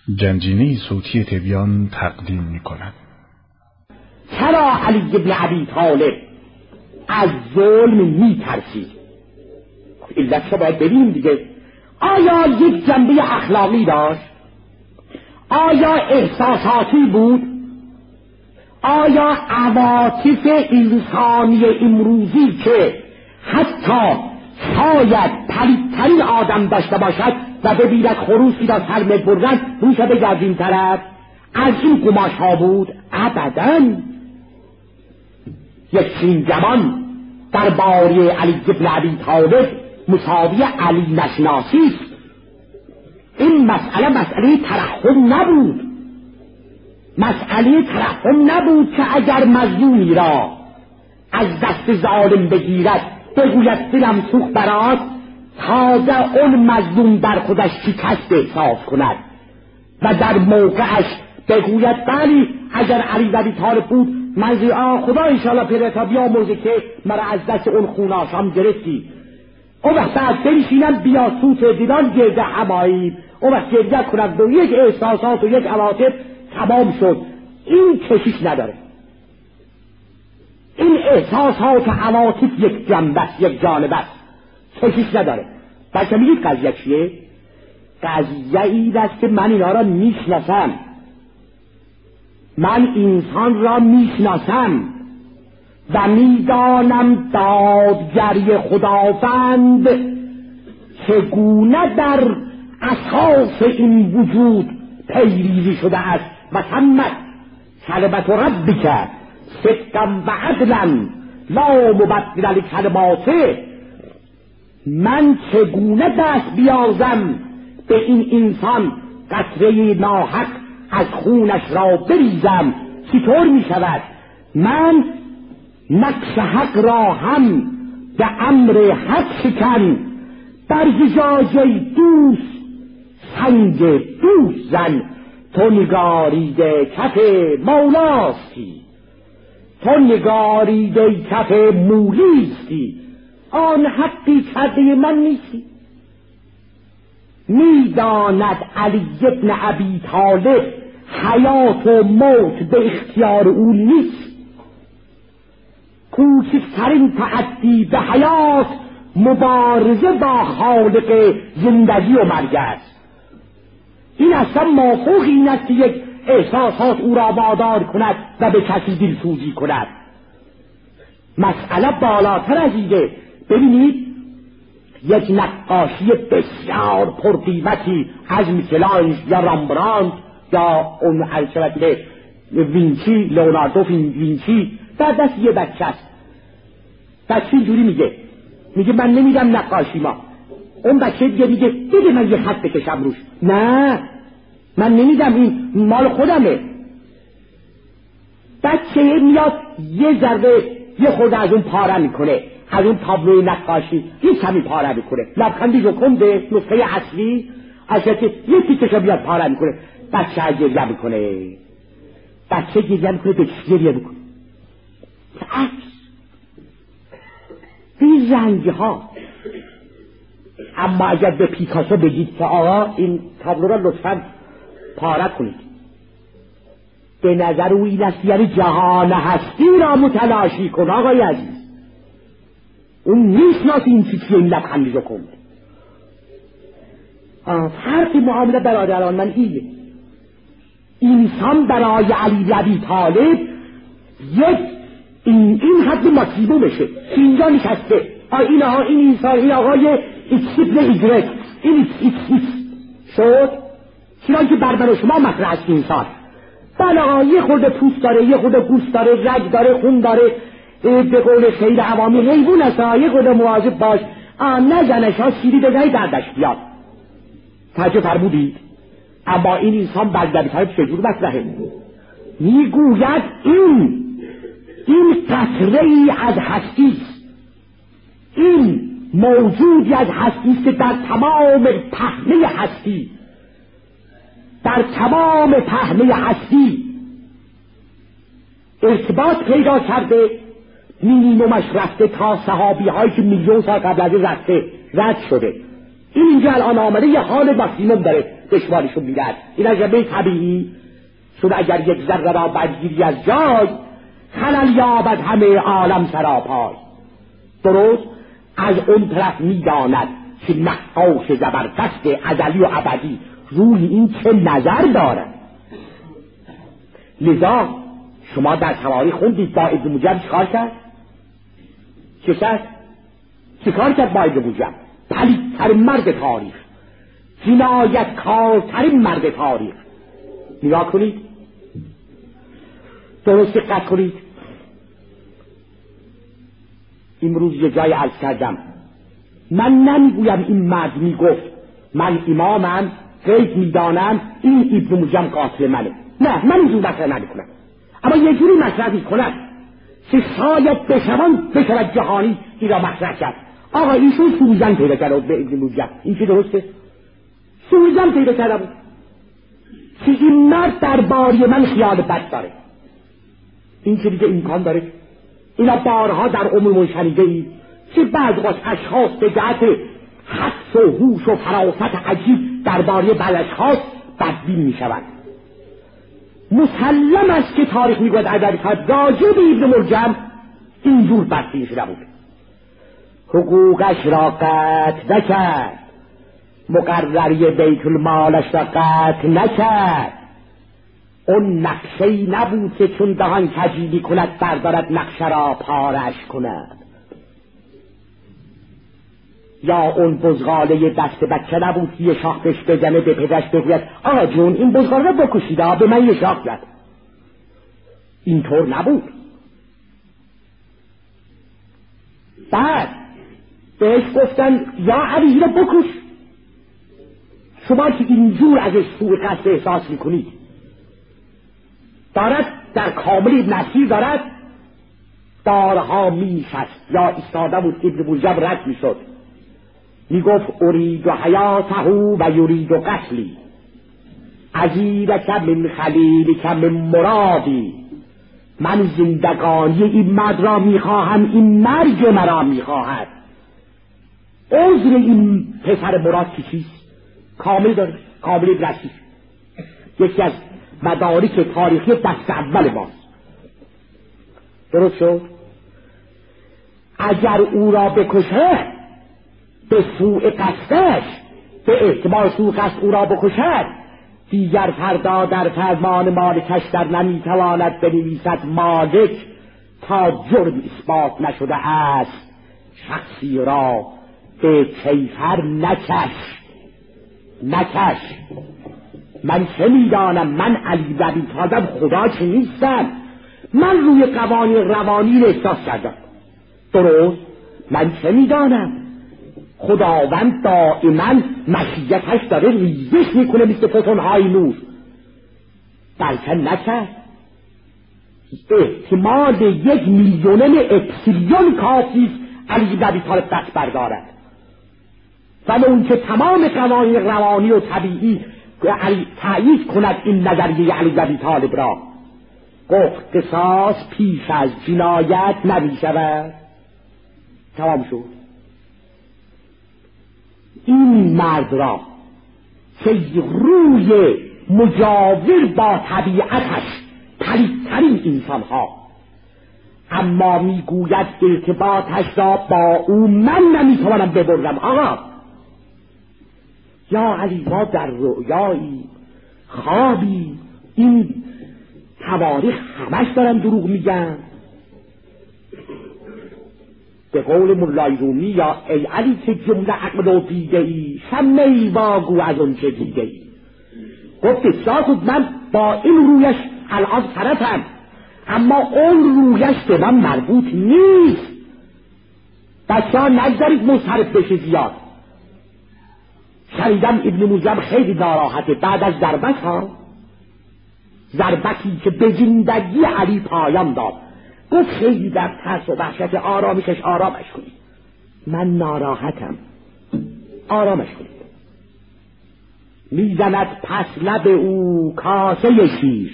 گنجینه صوتی تبیان تقدیم می‌کند. چرا علی بن ابی طالب از ظلم می‌ترسید؟ علتش باید ببینیم دیگه. آیا یک جنبه اخلاقی داشت؟ آیا احساساتی بود؟ آیا عواطف انسانی امروزی که حتی شاید پلیدترین آدم داشته باشد و ببیند خروسی را سر بردن روش بگردیم طرف، از این قماش ها بود؟ ابداً. یک چین جوان در باری علی بن ابی طالب مساوی علی نشناسی است. این مسئله ترحم نبود. مسئله ترحم نبود که اگر مظلومی را از دست ظالم بگیرد بگوید دلم سوخت برات، تازه اون مظلوم در خودش شکست احساس کند و در موقعش بگوید بلی اگر علی بن ابی طالب بود منزی خدا انشاءالله پیرتا بیامرزه که مرا از دست اون خوناشام گرفتی. اون وقت بعد بنشینم بیا سوت دیدان گرده همایی، اون وقت گرده کنم دو یک احساسات و یک عواطف تمام شد. این کشش نداره. این احساسات و عواطف یک جنبه یک جانبه کشش نداره. بلکه میگید قضیه چیه؟ قضیه این است که من اینا را میشناسم، من انسان را میشناسم و میدانم دادگری خداوند چگونه در اساس این وجود پیریزی شده است. و تمت کلمت ربک صدقا و عدلا لا مبدل لکلماته. من چگونه دست بیازم به این انسان قطره ناحق از خونش را بریزم؟ چطور می شود؟ من نقش حق را هم به امر حق شکن، بر زجاجه دوست سنگ دوست زن. تو نگاریده کف مولاستی، تو نگاریده کف مولیستی، آن حقی کرده من نیستی. میداند علی بن ابی طالب حیات و موت به اختیار او نیست. کوچکترین تعدی به حیات مبارزه با خالق زندگی و مرگ است. این اصلا مافوق این است که یک احساسات او را وادار کند و به کسی دلسوزی کند. مسئله بالاتر از اینه. ببینید یک نقاشی بسیار پرقیمتی از میکلانج یا رامبراند یا اون الشبت وینچی، لئوناردو وینچی در دست یه بچه است. بچه اینجوری میگه من نمیدم نقاشی ما. اون بچه دیگه میگه بده من یه خط بکشم روش. نه من نمیدم، این مال خودمه. بچه میاد یه ذره یه خود از اون پاره میکنه، از اون تابلوی نقاشی یه کمی پاره میکنه، لبخندی رو کنده نسخه اصلی از که یه تیکشو بیاد پاره میکنه. بچه گریه میکنه، بچه گریه میکنه، گریه میکنه. این رنگ ها. اما اگر به پیکاسو بگید که آقا این تابلو را لطفاً پاره کنید، به نظر او این است یعنی جهان هستی را متلاشی کن. آقای عزیز اون میشناس این چیزی این لبخندی رو کنده. فرق معامله برادران من اینه. انسان برای علی بن ابی طالب یک این حد ماکسیمومشه. اینجا نشسته این انسان، این آقای ایکس ابن ایگرک، این ایکس شد چرا که بر من و شما مطرح است انسان. بله یه خورده پوست داره، یه خورده گوشت داره، رگ داره، خون داره، به قول خیلی عوامی حیوان است. یه خورده مواظب باش نزنش ها سیری بزنی دردش بیاد. توجه فرمودید؟ اما این انسان بردبی طالب چجور مطرحه؟ میگوید این قطره ای از هستی است، این موجودی از هستی است که در تمام پهنه هستی، در تمام پهنه هستی ارتباط پیدا کرده، مینیمومش رفته تا صحابی هایی که میلیون سال قبل از رفته رد شده. این اینجا الان آمده یه حال ماکسیموم داره. دشوارشون میدهد. این از جنبه طبیعی، چون اگر یک ذره را برگیری از جای خلل یابد همه عالم سراپای. درست از اون طرف میداند که نقاش زبردست ازلی و ابدی روی این چه نظر دارد. لذا شما در تواریخ خوندید با ابن موجب چیکار کرد؟ چیکار کرد با ابن موجب؟ پلیدترین مرد تاریخ، جنایتکارترین مرد تاریخ. نگاه کنید، درست دقت کنید. امروز یه جای عرض کردم، من نمیگویم این مرد میگفت من امامم، غیب میدانم، این ابن موجب قاتل منه. نه، من اینجور مطرح نمیکنم، اما یه جوری مطرح میکنم که شاید بشود جهانی این را مطرح کرد. آقا ایشون سوزن پیدا کرده به ابن موجب، این که درسته؟ سوزن پیدا کرده بود که این مرد درباره من خیال بد داره. این که دیگه امکان داره؟ اینا بارها در عموم شنیده اید که بعض از اشخاص به جهت حدس و هوش و فراست عجیب درباره بعض اشخاص بدبین میشوند. مسلم است که تاریخ میگوید ادبیات راجع به ابن موجب اینجور بدبین شده بود. حقوقش را قطع نکرد، مقرری بیت المالش را قطع نکرد. اون نقشه‌ای نبود که چون دهان کجی کند بردارد نقشه را پارش کند. یا اون بزغاله دست بچه نبود که یه شاخ بهش بزنه به پدرش بگوید آقا جون این بزغاله رو بکشید، به من یه شاخ زد. اینطور نبود. بعد بهش گفتن یا علی رو بکش. شما که اینجور ازش سوء قصد احساس میکنید، دارد در کامل نصیر دارد دارها میشست یا ایستاده بود. ابن موجب رد میشد، میگفت ارید و حیاته و یرید و قتلی، عزیرک من خلیلک من مرادی. من زندگانی این مرد را میخواهم، این مرگ مرا میخواهد. عذر این پسر مراد چیست؟ کامل داره، کامل نصیر. یکی از مدارک تاریخی دست اول ماست. درست شد؟ اگر او را بکشه به سوء قصدش، به احتمال سوء قصد او را بکشد، دیگر فردا در فرمان مالکش در نمیتواند بنویسد مالک تا جرم اثبات نشده است شخصی را به کیفر نکش. من چه میدانم؟ من علی بن ابی طالب خدا چه نیستم؟ من روی قوانین روانی احساس کردم. درست؟ من چه میدانم؟ خداوند دائما مشیتش داره ریزش میکنه مثل فوتونهای نور. بلکه نکرد. احتمال 1 میلیون اپسیلون کافی علی بن ابی طالب دست بردارد، ولی اون که تمام قوانین روانی و طبیعی تأیید کند این نظریه علی بن ابی طالب را. گفت قصاص پیش از جنایت نمیشود. تمام شد. این مرد را که روی مجاور با طبیعتش پلیدترین انسانها، اما میگوید ارتباطش را با او من نمیتوانم ببرم. آقا یا علی ما در رؤیایی خوابی، این تواریخ همش دارن دروغ میگن. به قول مولای رومی یا ای علی که جمله عقل و دیده ای شمه واگو از اون چه دیده ای. گفت بسیار خود من با این رویش الان طرفم، اما اون رویش به من مربوط نیست. بچه ها نگذارید منصرف بشه زیاد. شنیدم ابن موجب خیلی ناراحته بعد از ضربتی که به زندگی علی پایان داد. گفت خیلی در ترس و وحشت، آرامش کنید. من ناراحتم، آرامش کنید. میزند پس لب او کاسه شیر،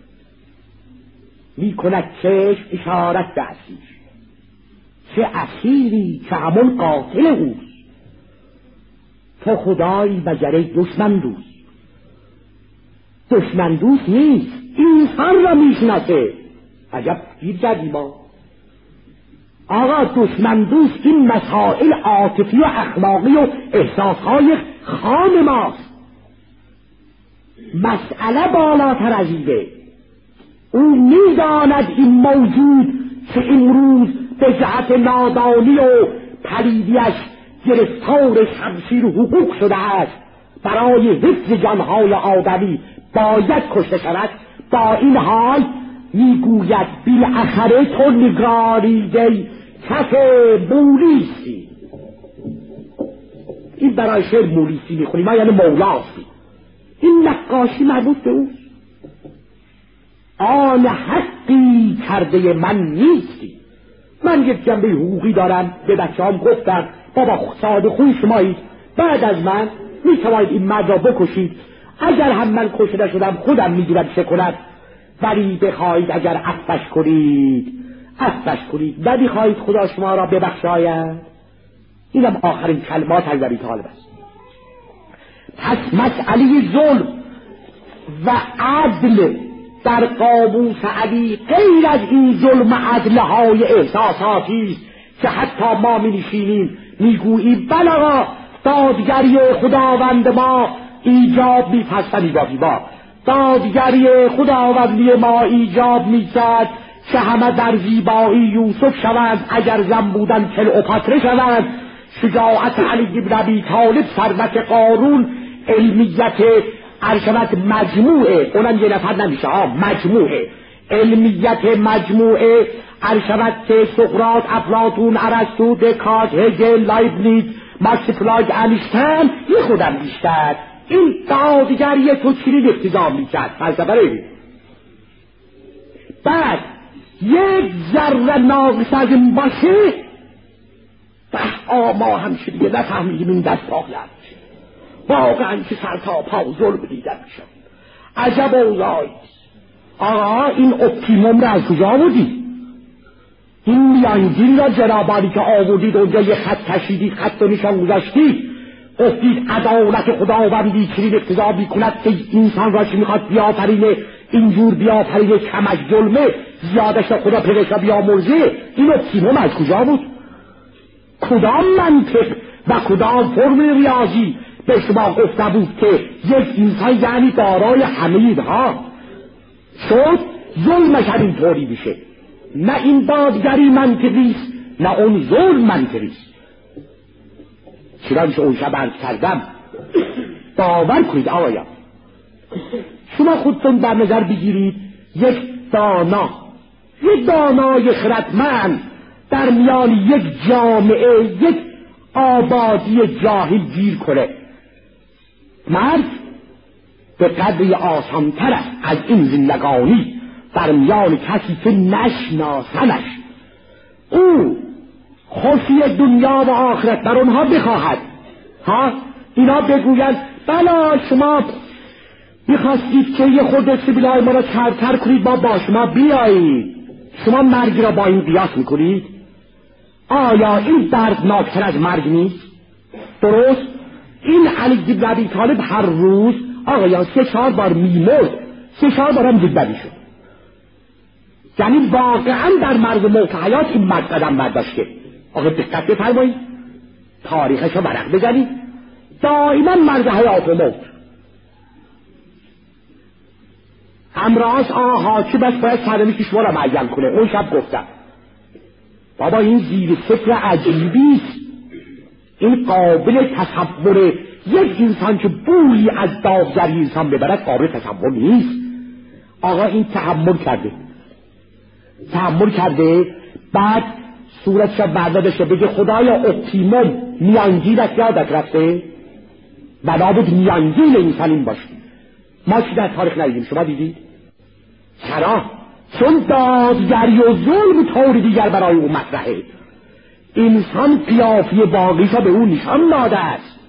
میکند چشم اشارت به اسیر. چه اسیری که همون قاتل اوست. تو خدایی بجره دشمن دوست، دشمن دوست نیست، انسان را میشناسه. عجب گیر کردیم ما. آقا دشمن دوست این مسائل عاطفی و اخلاقی و احساسهای خام ماست. مسئله بالاتر از اینه. او میداند این موجود که امروز به جهت نادانی و پلیدیش گرفتار شمشیر حقوق شده است، برای حفظ جانهای آدمی باید کشته شود. با این حال میگوید بالاخره تو نگاریده کف مولیسی. این برای شعر مولیسی میخونی، ما یعنی مولاسی. این نقاشی مربوط به اوست. آن حقی کرده من نیستی. من یک جنبه حقوقی دارم، به بچه هم گفتم بابا ساده خوی شمایید، بعد از من میتواید این مرد را بکشید. اگر هم من کشته شدم خودم میدونم چه کنم، ولی بخواید اگر عفوش کنید نمیخواهید خدا شما را ببخشاید. اینم آخرین کلمات از ابی طالب است. پس مسئله ظلم و عدل در قاموس علی غیر از این ظلم عدلهای احساساتی است که حتی ما می نشینیم میگوییم بلغا دادگری خداوند ما ایجاب می پستنی با دادگری خداوندی ما ایجاب می کرد که همه در زیبایی یوسف شوند، اگر زن بودن کلئوپاتره شوند. شجاعت علی بن ابی طالب، ثروت قارون، علمیت ارشبت مجموعه، اونم یه نفر نمیشه مجموعه، علمیت مجموعه ارشبت که سقراط، افلاطون، ارسطو، دکارت، هگل، لایبنیز، ماکس پلانک، انیشتین، یه خودم بیشتر. این دادگری تو چنین اقتضا میکرد فلسفه رو. بعد یک ذره ناقص از این باشه ما همشه دیگه نفهمیدیم این دست آخلند واقعا که سر تا پا ظلم دیدن میشم. عجب اوضاعی. آقا این اپتیموم را از کجا بودی؟ این میانگین را جنابانی که آوردید اونجا یه خط کشیدید، خط و نشان گذاشتید، گفتید عدالت خداوندی چنین اقتضا میکند که انسان را که میخواد بیافرینه اینجور بیافرینه کمش ظلمه، زیادش را خدا پدشا بیامرزه. این اپتیموم از کجا بود؟ کدام منطق و کدام فرم ریاضی به شما گفته بود که یک انسان یعنی دارای همه اینها شد ظلمش همینطوری میشه؟ نه این دادگری منطقیست نه اون ظلم منطقیست. چنانچه اون شب عرض کردم، باور کنید آقایان، شما خودتون در نظر بگیرید یک دانای خردمند در میان یک جامعه، یک آبادی جاهل گیر کنه. مرد به قدری آسانتر است از این زندگانی در میان کسی که نشناسنش. او خوشی دنیا و آخرت بر اونها بخواهد. اینا بگویند بلا شما میخواستید که یه خورده سبیلای ما را چرتر کنید، ما با شما بیایید. شما مرگ را با این قیاس میکنید؟ آیا این دردناکتر از مرگ نیست؟ درست؟ این علی بن ابی طالب هر روز آقایان 3-4 بار میمرد، 3-4 بارم زندگی شد. یعنی واقعا در مرز موت حیات این مرد قدم برداشته. آقا دقت بفرمایید، تاریخش رو ورق بزنید، دائما مرز حیات و موت. امراض حاکمش باید سرنوشت شما را معین کنه. اون شب گفتم بابا این زیر فکر عجیبیست، این قابل تصوره. یک انسان که بویی از داغ‌گری انسان ببرد قابل تصور نیست. آقا این تحمل کرده، بعد صورتش برداشته بگه خدایا اپتیموم میانگینت یادت رفته و لابد میانگین انسان این باشه. ما چی در تاریخ ندیدیم؟ شما دیدید؟ چرا؟ چون دادگری و ظلم طور دیگر برای او مطرحه. انسان قیافی باقیش به او نشان داده است.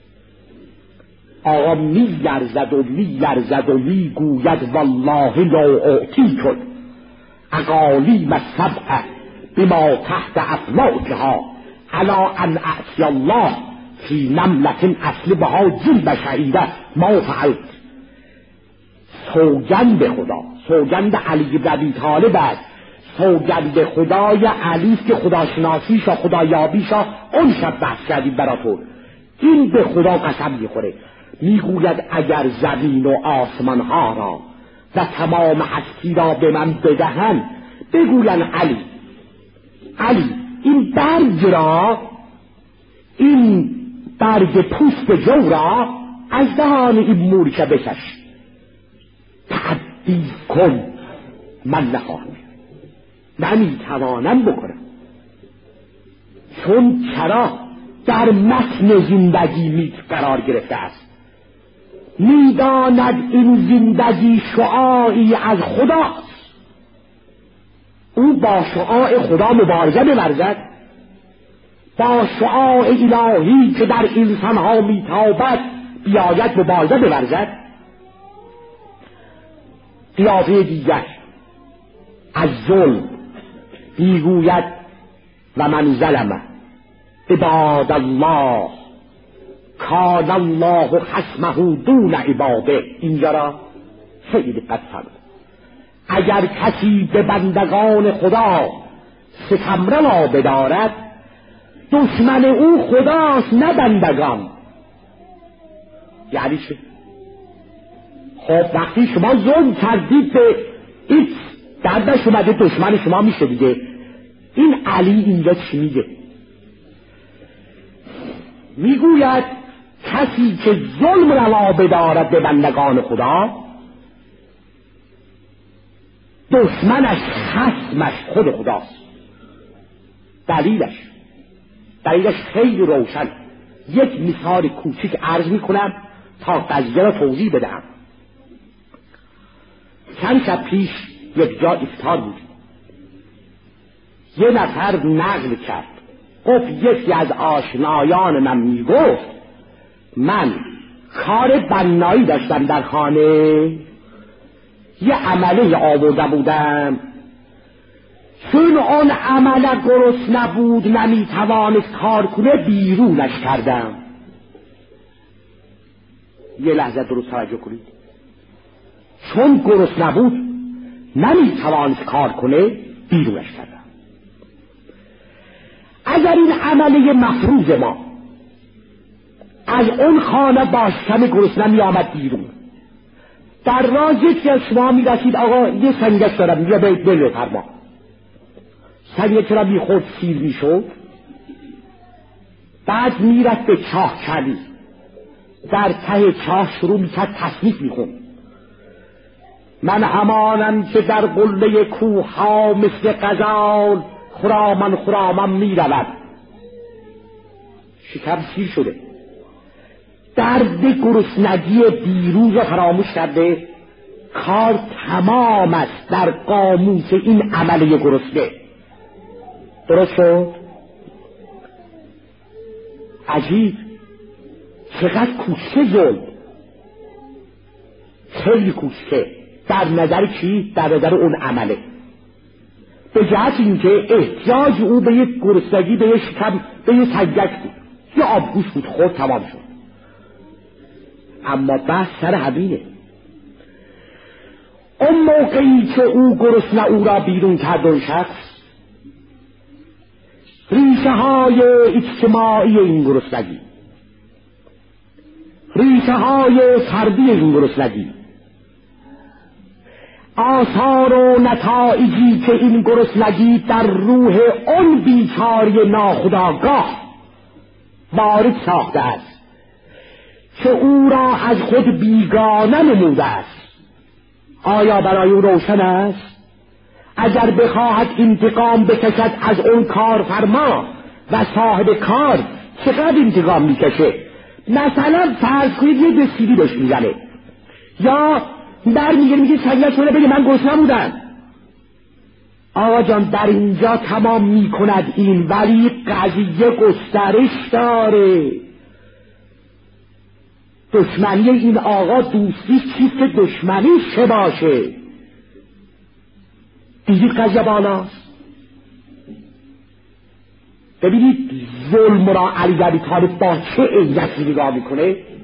آقا میلرزد و میگوید والله لا اعطیکم اقالیم السبع بما تحت افلاکها علی ان اعطی الله فی نملة اصلبها جلب شعیره ما فعلت. سوگند خدا، سوگند علی بن ابی طالب است، سوگند خدای علی است که خداشناسیش و خدایابیش اون شب بحث کردیم براتون. این به خدا قسم میخوره، میگوید اگر زمین و آسمان ها را و تمام هستی را به من بدهند، بگوین علی این برگ را، این برگ پوست جو را از دهان این مورچه بکش، تعدیل کن. من نخواهم، نمیتوانم بکنم، چون چرا در متن زندگی قرار گرفته است. میداند این زندگی شعاعی از خداست، او با شعاع خدا مبارزه بورزد، با شعاع الهی که در انسانها میتابد بیاید مبارزه بورزد. قیافه دیگر از ظلم میگوید و من ظلم عباد الله کان الله حسمه دون عباده. اینجا را خیلی دقت فرمایید. اگر کسی به بندگان خدا ستمروا بدارد، دشمن او خداست نه بندگان. یعنی چه؟ خب وقتی شما ظلم کردید به ایت، دردش اومده دشمن شما میشه دیگه. این علی اینجا چی میگه؟ میگوید کسی که ظلم روا بدارد به بندگان خدا، دشمنش خصمش خود خداست. دلیلش خیلی روشن. یک مثال کوچیک عرض میکنم تا قضیه را توضیح بدهم. چند شب پیش یک جا افطار بود، یه نفر نقل کرد، گفت یکی از آشنایان من میگفت من کار بنایی داشتم در خانه، یه عمله آورده بودم، چون اون عمله گرسنه بود نمیتوانست کار کنه بیرونش کردم. یه لحظه درست توجه کنید، چون گرسنه بود نمیتوانست کار کنه بیرونش کردم. اگر این عمله مفروض ما از اون خانه با شم گرسنه می آمد بیرون، در راه یکی از شما می رسید آقا یه سنگک دارم یا بله فرما، سنگک را می خورد سیر می شد، بعد می رفت به چاه کلی، در ته چاه شروع می کرد تصنیف می خون. من همانم که در قله کوه ها مثل غزال خرامان می رود. شکم سیر شده، درد گرسنگی دیروز را فراموش کرده، کار تمام است در قاموس این عمله گرسنه. درست شد؟ عجیب، چقدر کوچه ظلم، خیلی کوچه در نظر کی؟ در نظر اون عمله، به جهت اینکه احتیاج او به یک گرسنگی، به یک شکم، به یک سنگک بود، یه آبگوش بود، خورد تمام شد. اما بحث سر همینه. اون موقعی که او گرسنه او را بیرون کرد، اون شخص ریشه های اجتماعی این گرسنگی، ریشه های فردی این گرسنگی، آثار و نتایجی که این گرسنگی در روح اون بیچاره ناخودآگاه وارد ساخته است که او را از خود بیگانه نموده است، آیا برای او روشن است اگر بخواهد انتقام بکشد از اون کارفرما و صاحب کار چقدر انتقام میکشه؟ مثلا فرض کنید یه دستیری بهش میزنه یا در میگه سنگت کنه بگه من گرسنه بودم. آقا جان در اینجا تمام میکند این، ولی قضیه گسترش داره. دشمنی این آقا دوستی چیست که دشمنی چه باشه؟ دیدید قضیه بالاست. ببینید ظلم را علی بن ابی طالب با چه عینکی نگاه میکنه.